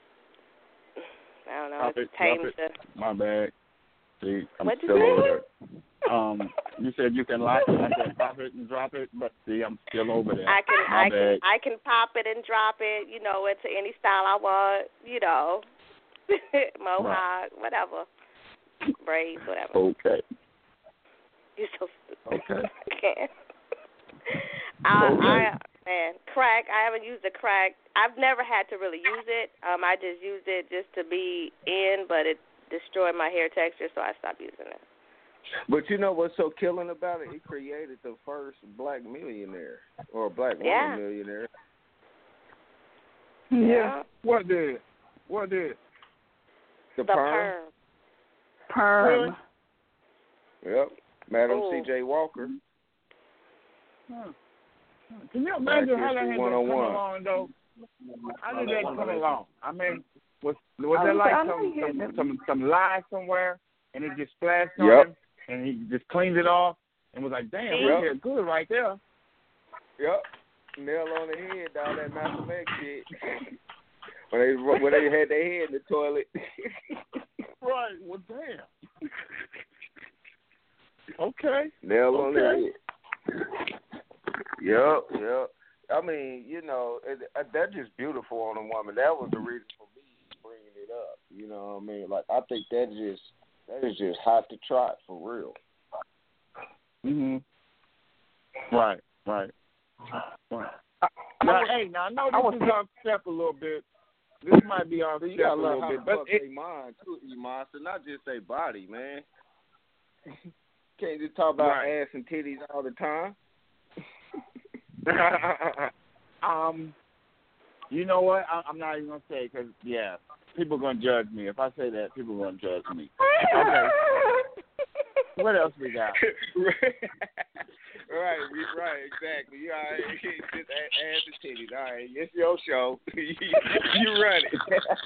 I don't know. It's tame to. My bad. See, I'm What'd still you over say? there. You said you can lock it. I can pop it and drop it, but see, I'm still over there. I can pop it and drop it. Into any style I want. Mohawk, right. Whatever, braids, whatever. Okay. You're so stupid. Okay. I can't. Okay. Man, crack. I haven't used the crack. I've never had to really use it. I just used it just to be in, but it destroyed my hair texture, so I stopped using it. But you know what's so killing about it? He created the first black millionaire or black woman millionaire. Yeah. What did? The perm. Perm. Yep. Madam C.J. Walker. Can you imagine how that had to come 101. along, though? How did that come along? I mean, was there like some lie somewhere, and it just splashed on him, and he just cleaned it off, and was like, damn, we did good right there. Yep. Nail on the head, dog, that Malcolm X shit. when they had their head in the toilet. Right, well, damn. Okay. Nail on the head. Yep. I mean, that's just beautiful on a woman. That was the reason for me bringing it up. You know what I mean? Like, I think that is just hot to trot for real. Mhm. Right. Now, I know this is off step a little bit. This might be off step a little bit, but they mind too, Iman. So not just their body, man. Can't just talk about ass and titties all the time. You know what? I'm not even gonna say because people gonna judge me. If I say that, people gonna judge me. Okay. What else we got? Right, exactly. You all right? Just ass and titties. All right, it's your show. You run it.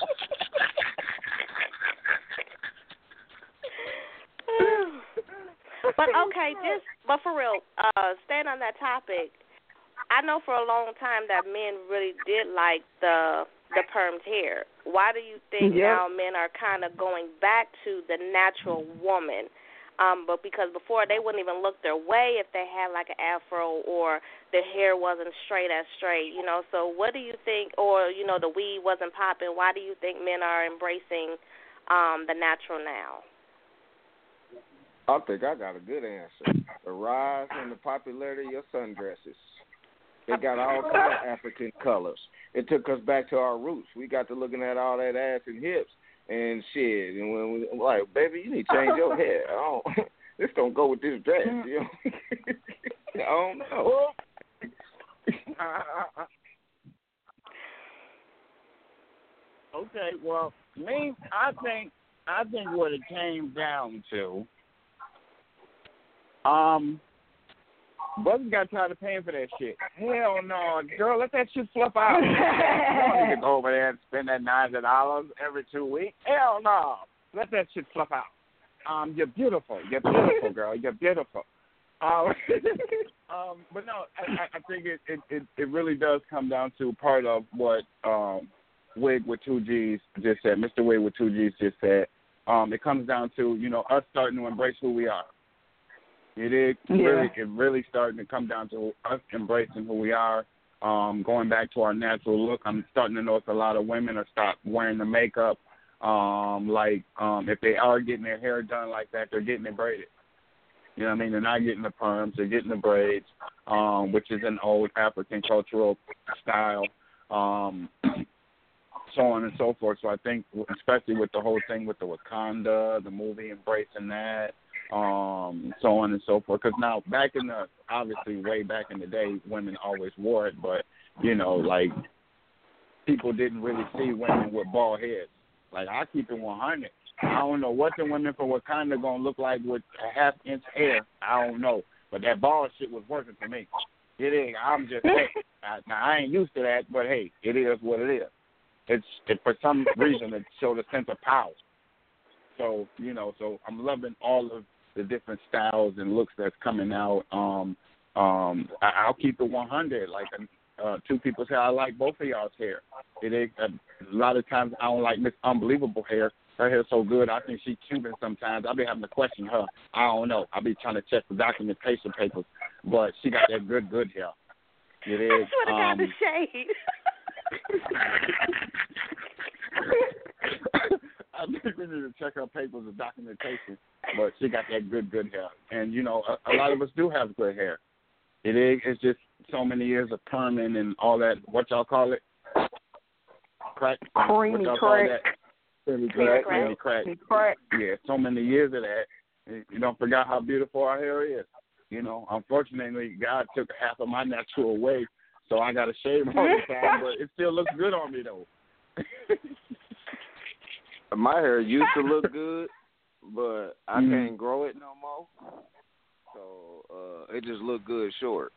But for real, staying on that topic, I know for a long time that men really did like the permed hair. Why do you think now men are kind of going back to the natural woman? But because before they wouldn't even look their way if they had like an afro or their hair wasn't straight. So what do you think, or, the weed wasn't popping, why do you think men are embracing the natural now? I think I got a good answer. The rise in the popularity of sundresses. They got all kinds of African colors. It took us back to our roots. We got to looking at all that ass and hips and shit. And when we like, baby, you need to change your hair. This don't go with this dress. You know? I don't know. Okay, well, me, I think what it came down to, brothers got tired of paying for that shit. Hell no, girl, let that shit fluff out. You don't need to go over there and spend that $90 every 2 weeks. Hell no, let that shit fluff out. You're beautiful, girl. You're beautiful. But no, I think it really does come down to part of what Wig with 2 G's just said. Mr. Wig with 2 G's just said. It comes down to us starting to embrace who we are. It really starting to come down to us embracing who we are, going back to our natural look. I'm starting to notice a lot of women are stop wearing the makeup. If they are getting their hair done like that, they're getting it braided. You know what I mean? They're not getting the perms, they're getting the braids, which is an old African cultural style, so on and so forth. So I think, especially with the whole thing with the Wakanda, the movie embracing that, so on and so forth. Because now, obviously way back in the day, women always wore it, but, people didn't really see women with bald heads. Like, I keep it 100. I don't know what the women from Wakanda going to look like with a half-inch hair. I don't know. But that bald shit was working for me. It is. I'm just, now I ain't used to that, but, hey, it is what it is. For some reason, it showed a sense of power. So, so I'm loving all of the different styles and looks that's coming out. I'll keep it 100. Like, 2 people say, I like both of y'all's hair. It is, a lot of times I don't like Miss Unbelievable hair. Her hair's so good, I think she's Cuban sometimes. I'll be having to question her. I don't know. I'll be trying to check the documentation papers. But she got that good hair. It is. I swear to God, the shade. I think we need to check her papers and documentation. But she got that good hair. And, a lot of us do have good hair. It is. It's just so many years of perming and all that. What y'all call it? Crack? Creamy crack. Creamy crack. Yeah, so many years of that. You don't forget how beautiful our hair is. Unfortunately, God took half of my natural away, so I got to shave all the time, but it still looks good on me, though. My hair used to look good, but I can't grow it no more. So it just looked good short.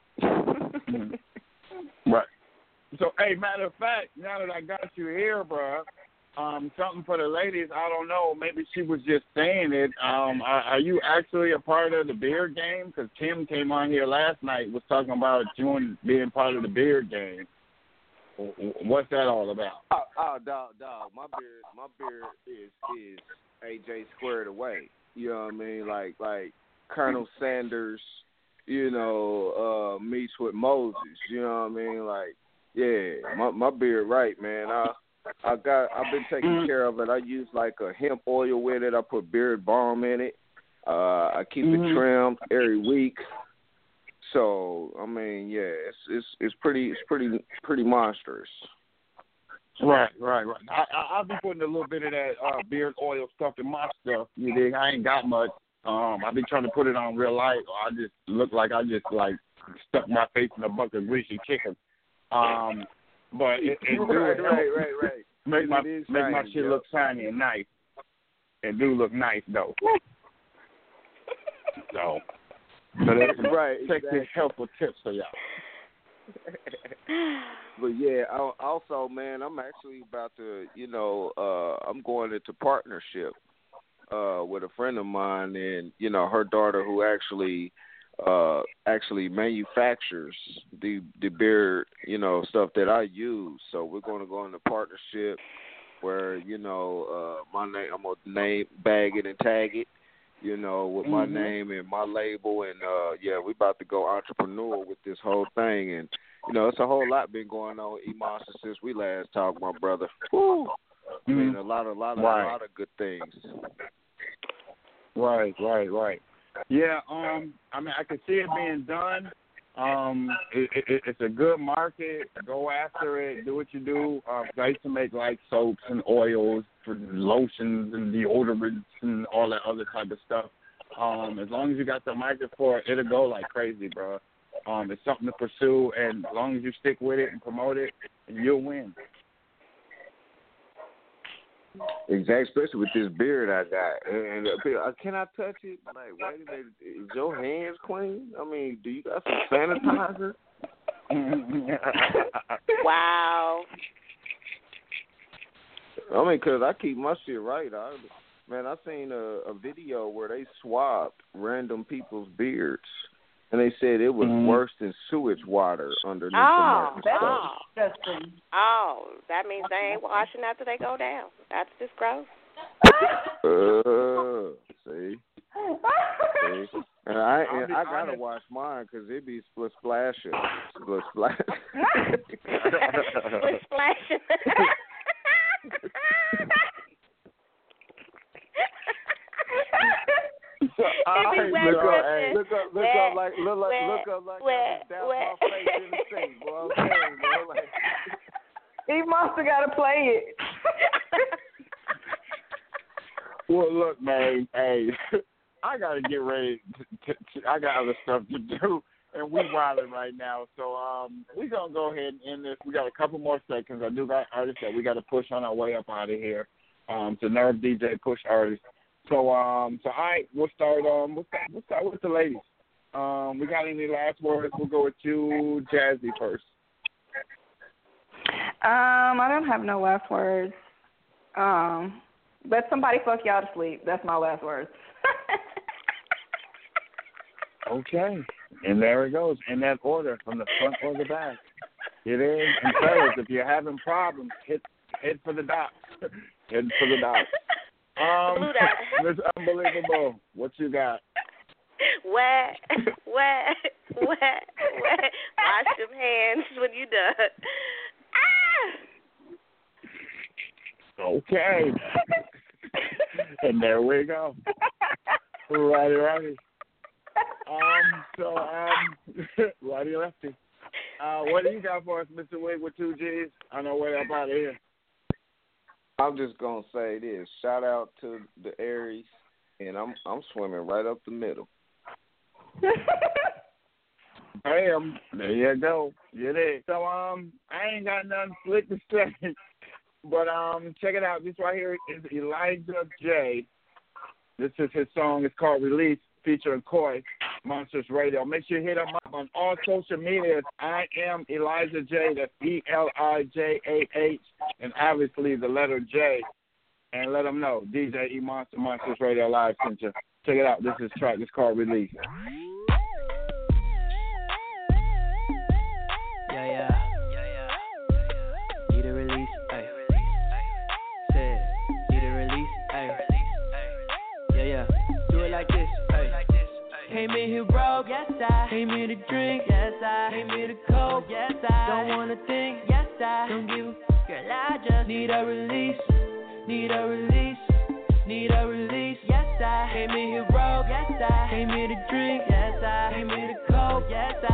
Right. So, hey, matter of fact, now that I got you here, bro, something for the ladies, I don't know, maybe she was just saying it. Are you actually a part of the beard game? Because Tim came on here last night, was talking about you being part of the beard game. What's that all about? Oh, dog. My beard is AJ squared away. You know what I mean? Like Colonel Sanders, meets with Moses. You know what I mean? Like, yeah, my beard right, man. I've been taking care of it. I use like a hemp oil with it. I put beard balm in it. I keep it trimmed every week. So I mean, yeah, it's pretty monstrous. Right. I've been putting a little bit of that beard oil stuff in my stuff. You dig? I ain't got much. I've been trying to put it on real light. Or I just look like I just like stuck my face in a bucket of greasy chicken. But it right. Make my shit look shiny and nice. It do look nice though. So that's right. Take these helpful tips for y'all. But yeah, also, man, I'm actually about to, I'm going into partnership with a friend of mine, and her daughter, who actually manufactures the beard, stuff that I use. So we're going to go into partnership where my name, I'm gonna bag it and tag it, with my name and my label, and we're about to go entrepreneur with this whole thing, and it's a whole lot been going on, E-Monster, since we last talked, my brother. Woo. I mean, a lot of good things. Right. Yeah, I mean, I can see it being done. It's a good market. Go after it. Do what you do. I used to make like soaps and oils for lotions and deodorants and all that other type of stuff. As long as you got the market for it, it'll go like crazy, bro. It's something to pursue, and as long as you stick with it and promote it, you'll win. Exactly, especially with this beard I got. And can I touch it? Like, wait a minute, is your hands clean? I mean, do you got some sanitizer? Wow. I mean, because I keep my shit right. I seen a video where they swabbed random people's beards, and they said it was worse than sewage water underneath the disgusting. Oh, that means they ain't washing after they go down. That's just gross. See? And I gotta wash mine because it be split splashing. Split splashing. Look up like I just doused my face in the sink, bro. I'm saying, bro, like, he must have got to play it. Well, look, man. Hey, I gotta get ready. I got other stuff to do, and we wilding right now. So we gonna go ahead and end this. We got a couple more seconds. I got artists that we got to push on our way up out of here. To Nerve DJ push artists. So all right, we'll start with the ladies. We got any last words? We'll go with you, Jazzy, first. I don't have no last words. Let somebody fuck y'all to sleep. That's my last words. Okay, and there it goes in that order, from the front or the back. It is. And fellas, if you're having problems, head for the docs. Head for the docs. It's unbelievable. What you got? Wet. Wash them hands when you done. Okay. And there we go. Righty. Righty lefty. What do you got for us, Mr. Wig with 2 G's? I know we're up out of here. I'm just gonna say this. Shout out to the Aries, and I'm swimming right up the middle. Bam! There you go. You did. So I ain't got nothing slick to say, but check it out. This right here is Elijah J. This is his song. It's called Release, featuring Koi, Monsters Radio. Make sure you hit him up on all social medias. I am Elijah J. That's ELIJAH, and obviously the letter J. And let them know DJ E Monster, Monsters Radio Live sent you. Check it out. This is track. It's called Release. Yeah. Need a release, ay. Said, need a release, ay. Yeah. Do it like this, ay. Came in here broke, yes I. Came here to drink, yes I. Came here to cope, yes I. Don't wanna think, yes I. Don't give a girl, I just need a release. Need a release, yes I. Came in here broke, yes I. Came here to drink, yes I. Came here to cope, yes I.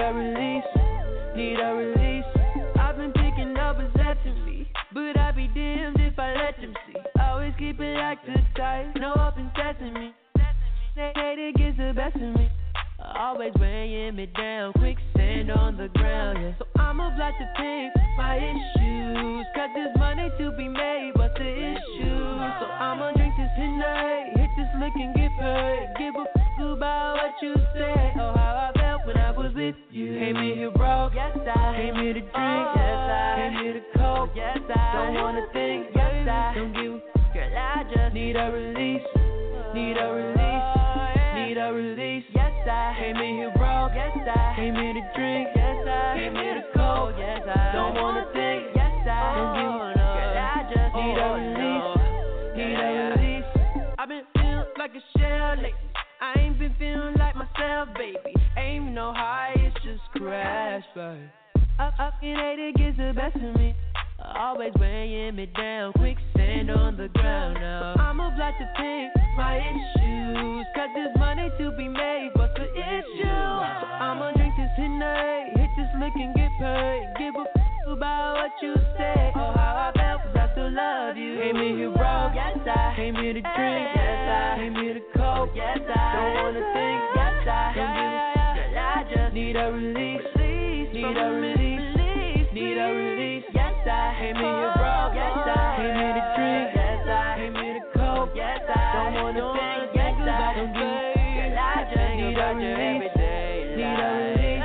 a release, need a release. I've been picking up possessing me, but I be damned if I let them see. Always keep it like the tight, no open sesame. Hate it gets the best of me. Always weighing me down, quicksand on the ground, yeah. So I'm obliged to think my issues, cause there's money to be made, what's the issue? So I'ma drink this tonight, hit this lick and get paid. Give a f about what you say, or how I felt when I was with you. Came in here broke, yes I came here to drink, yes I came here to cope, yes I don't wanna think, yes I don't give a f, girl I just need a release, need a release, need a release. Yes I came in here broke, yes I came here to drink, yes I came here to cope, yes I don't wanna think, yes I don't give a f, girl I just need a release, need a release. I've been feeling like a shell lately, I ain't been feeling like myself, baby. Ain't no high, it's just crash, baby. Up and hate it gets the best of me. Always weighing me down, quicksand on the ground now. I'm obliged to think my issues, cause there's money to be made, what's the issue? So I'ma drink this tonight, hit this lick and get paid. Give a f about what you say, or how I felt, cause I still love you. Came in here broke, yes I came here to drink, yes I came here to cope, yes I don't wanna think, yes I don't give a f, girl I just need a release, need a release, need a release. Yes I came in here broke, yes I came here to drink, yes I came here to cope, yes I don't wanna think, yes I don't give a f, girl I just need a release, need a release.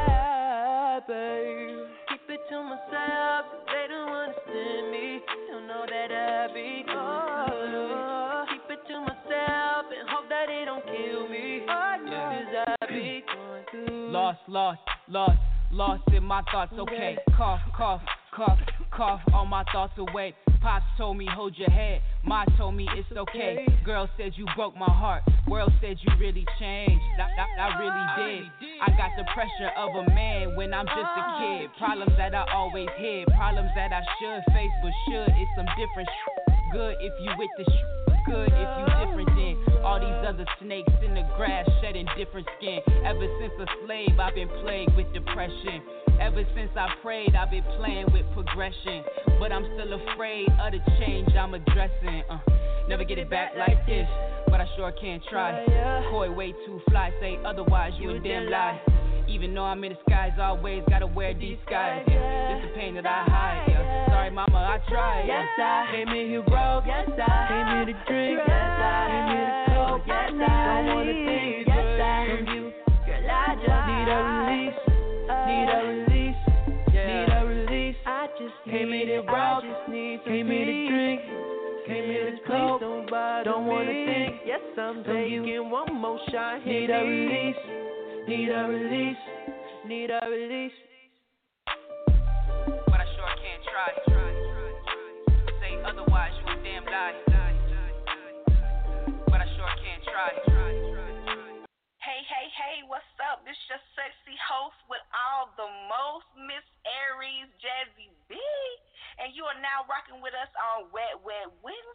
Keep it to myself, they don't understand me, don't know that I be going through. Keep it to myself and hope that it don't kill me, cause I be going through. Lost in my thoughts, okay. Cough, all my thoughts away. Pops told me hold your head, Ma told me it's okay. Girl said you broke my heart, world said you really changed. I really did. I got the pressure of a man when I'm just a kid. Problems that I always hid, problems that I should face, but should. It's some different good if you with the good if you different than all these other snakes in the grass shedding different skin. Ever since a slave I've been plagued with depression. Ever since I prayed I've been playing with progression, but I'm still afraid of the change I'm addressing. Never get it back like this, but I sure can try. Koi way too fly, say otherwise you a damn lie. Even though I'm in the skies, always gotta wear these skies. It's the pain that I hide. Sorry mama, I tried. Yes I came in here broke, yes I came here to drink, yes I came here to cope, yes I don't wanna think, yes I don't give a f, girl I just need a release, need a release, need a release. I just came in here broke, came here to drink, came here to cope, don't wanna think, yes I'm taking one more shot. Need a release, need a release, need a release. But I sure can try. Say otherwise you a damn lie. But I sure can try. Hey, what's up? This your sexy host with all the most, Miss Aries Jazzy B. And you are now rocking with us on Wet Wednesday.